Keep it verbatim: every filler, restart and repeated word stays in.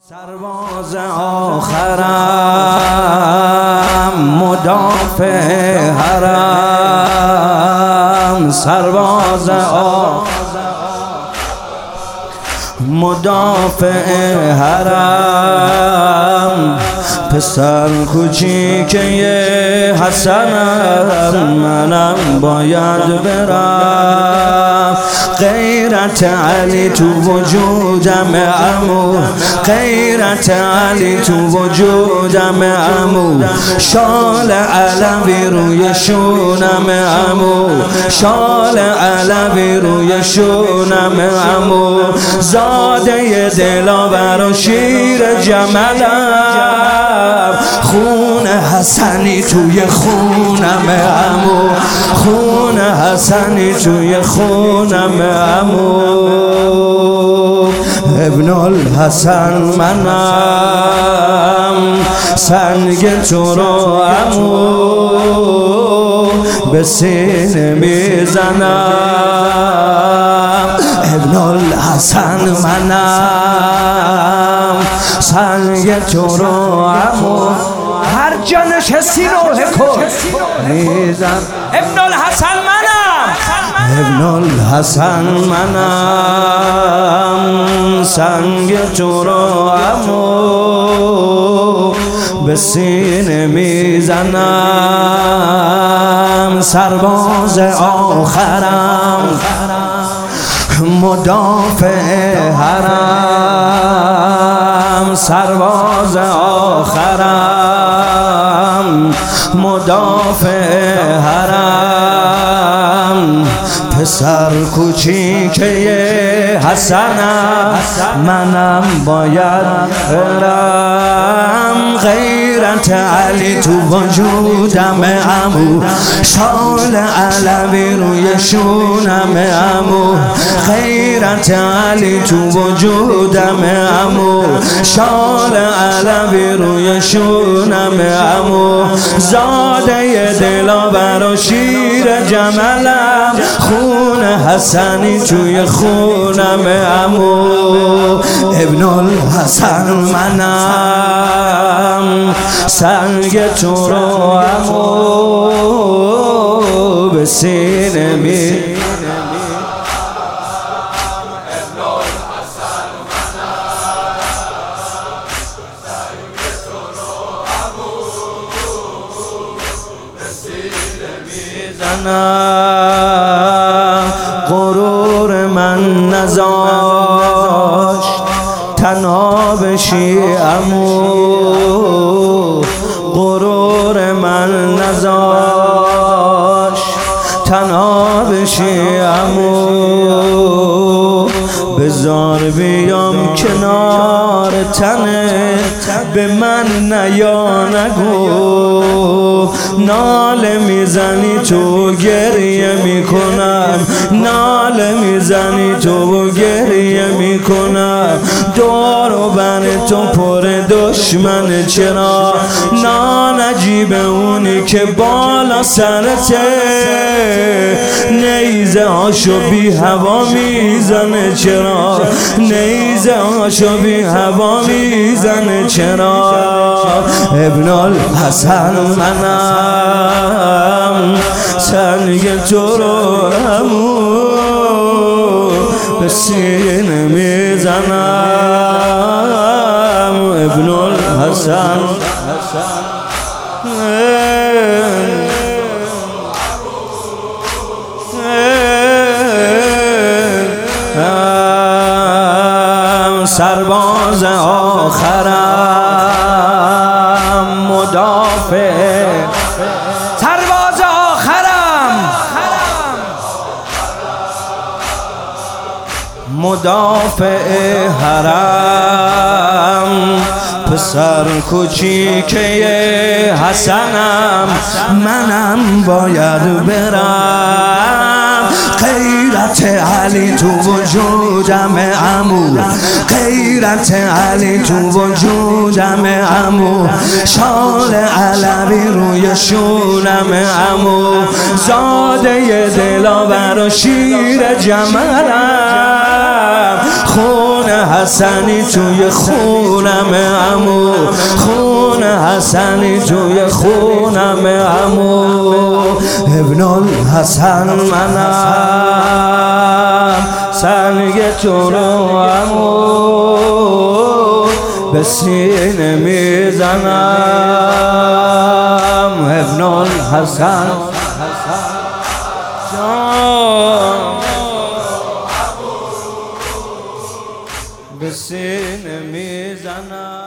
سرباز آخرم مدافع حرم، سرباز آخرم مدافع حرم، پسر کوچیکه حسنم منم باید برم. غیرت علی تو وجودم عمو، غیرت علی تو وجودم عمو، شال علوی روی شونم عمو، شال علوی روی شونم عمو، زاده دلاور و شیر جملم، خون حسنی توی خونم عمو، خون حسنی توی خونم عمو، ابن الحسن منم، سنگ تو رو عمو به سینه میزنم. ابن الحسن منم، سنگ تو رو عمو هر جا نشستی روح کن میزن. ابن الحسن منم، ابن الحسن منم، سنگ تو رو عمو به سینه میزنم. سرباز آخرم مدافع حرم، سرباز آخرم مدافع حرم، پسر کوچیکه حسنم منم باید برم. غیرت علی تو وجودم عمو، شال علوی روی شونم عمو، غیرت علی تو وجودم عمو، شال علوی روی شونم عمو، زاده دلاور و شیر جملم، خون حسنی توی خونم عمو، ابن الحسن منم، سنگ تو رو عمو به سینه می غرور من نذاشت تنها بشی عمو، غرور من نذاشت تنها بشی عمو، بذار بیام کنار تنه به من نیا نگو، ناله میزنی تو گریه میکنم، ناله میزنی تو گریه میکنم، دور و بر تو پر دشمن چرا، نانجیب اونی که بالا سرته، نیزه هاشو بی هوا میزنه چرا، نیزه هاشو بی هوا میزنه چرا. ابن الحسن منم، سنگ تو رو عمو به سینه میزنم. ابن الحسن سرباز آخرم مدافع، سرباز آخرم مدافع حرم، پسر کوچیکه حسنم منم باید برم. غیرت علی تو وجودم عمو، غیرت علی تو وجودم عمو، شال علوی روی شونم عمو، زاده دلاور و شیر جملم، خون حسنی توی خونم عمو، خون حسنی توی خونم عمو. ابن الحسن منم سنگ تو رو عمو به سینه میزنم. ابن الحسن جان به سینه میزنم.